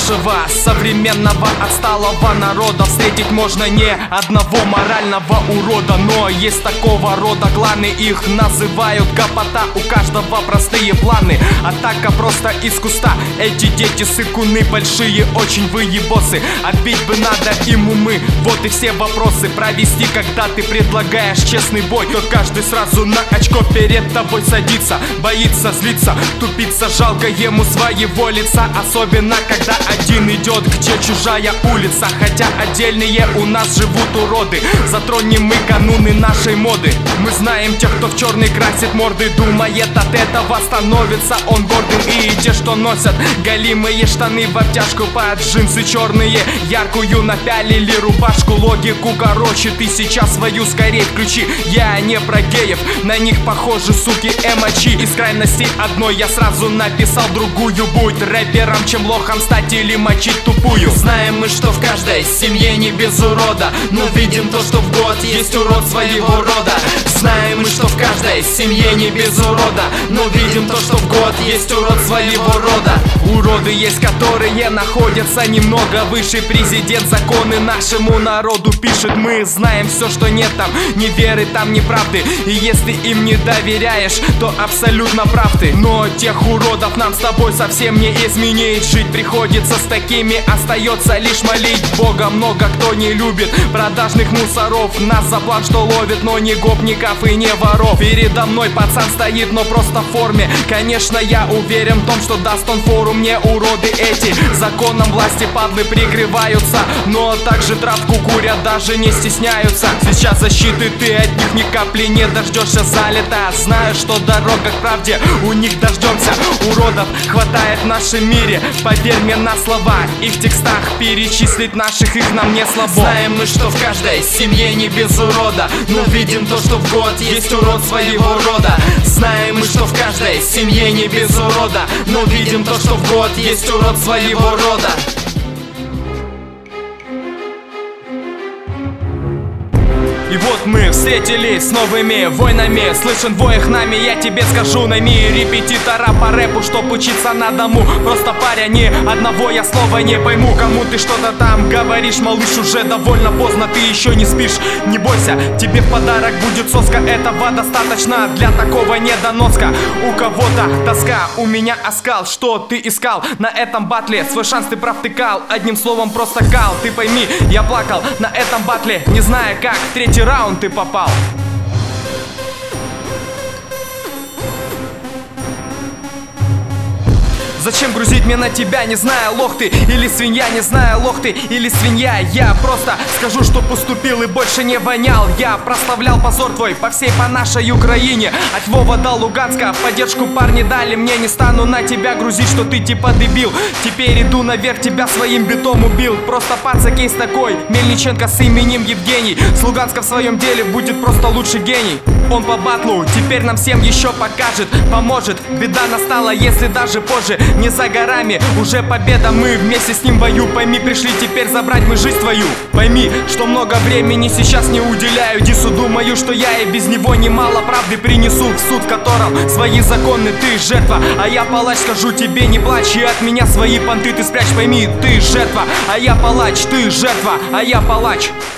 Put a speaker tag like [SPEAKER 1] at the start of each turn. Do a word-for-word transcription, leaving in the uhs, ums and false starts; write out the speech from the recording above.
[SPEAKER 1] нашего современного отсталого народа встретить можно не одного морального урода. Но есть такого рода кланы, их называют гопота. У каждого простые планы, атака просто из куста. Эти дети сыкуны большие, очень выебосы. Отбить бы надо им умы, вот и все вопросы. Провести, когда ты предлагаешь честный бой, то каждый сразу на очко перед тобой садится. Боится злиться, тупица, жалко ему своего лица. Особенно, когда один идет, где чужая улица. Хотя отдельные у нас живут уроды. Затронем мы кануны нашей моды. Мы знаем тех, кто в черный красит морды, думает, от этого становится он гордым. И те, что носят голимые штаны в обтяжку под джинсы черные, яркую напялили рубашку. Логику короче, ты сейчас свою скорее включи. Я не про геев, на них похожи суки эмочи. Из крайности одной я сразу написал другую. Будь рэпером, чем лохом стать или мочить тупую. Знаем мы, что в каждой семье не без урода, но видим то, что в год есть урод своего рода. Знаем мы, что в каждой семье не без урода, но видим то, что в год есть урод своего рода. Уроды есть, которые находятся немного выше. Президент законы нашему народу пишет. Мы знаем все, что нет там ни веры, там ни правды. И если им не доверяешь, то абсолютно прав ты. Но тех уродов нам с тобой совсем не изменить. Жить приходится с такими, остается лишь молить Бога. Много кто не любит продажных мусоров. Нас за план что ловит, но не гопников и не воров. Передо мной пацан стоит, но просто в форме. Конечно, я уверен в том, что даст он фору мне. Уроды эти законом власти падлы прикрываются, но также травку курят, даже не стесняются. Сейчас защиты ты от них ни капли не дождешься, залета. Знаю, что дорога к правде у них дождемся. Уродов хватает в нашем мире, поверь мне на слова. И в текстах перечислить наших их нам не слабо. Знаем мы, что в каждой семье не без урода, но видим то, что в год есть урод своего рода. Знаем мы, что в каждой семье не без урода, но видим то, что в год есть урод своего рода. И вот мы встретились с новыми войнами. Слышен вой их нами, я тебе скажу, найми репетитора по рэпу, чтоб учиться на дому. Просто паря, ни одного я слова не пойму. Кому ты что-то там говоришь, малыш, уже довольно поздно, ты еще не спишь. Не бойся, тебе в подарок будет соска. Этого достаточно для такого недоноска. У кого-то тоска, у меня оскал. Что ты искал на этом батле? Свой шанс ты провтыкал, одним словом просто кал. Ты пойми, я плакал на этом батле, не зная как в третий раунд ты попал. Зачем грузить мне на тебя, не зная, лох ты или свинья, не зная, лох ты или свинья. Я просто скажу, что поступил и больше не вонял. Я прославлял позор твой по всей, по нашей Украине. От Львова до Луганска поддержку парни дали мне. Не стану на тебя грузить, что ты типа дебил. Теперь иду наверх, тебя своим битом убил. Просто паца кейс такой, Мельниченко с именем Евгений. С Луганска в своем деле будет просто лучший гений. Он по батлу теперь нам всем еще покажет, поможет. Беда настала, если даже позже. Не за горами, уже победа, мы вместе с ним в бою. Пойми, пришли теперь забрать мы жизнь твою. Пойми, что много времени сейчас не уделяю Дису. Думаю, что я и без него немало правды принесу в суд, в котором свои законы ты жертва, а я палач. Скажу тебе, не плачь, и от меня свои понты ты спрячь. Пойми, ты жертва, а я палач, ты жертва, а я палач.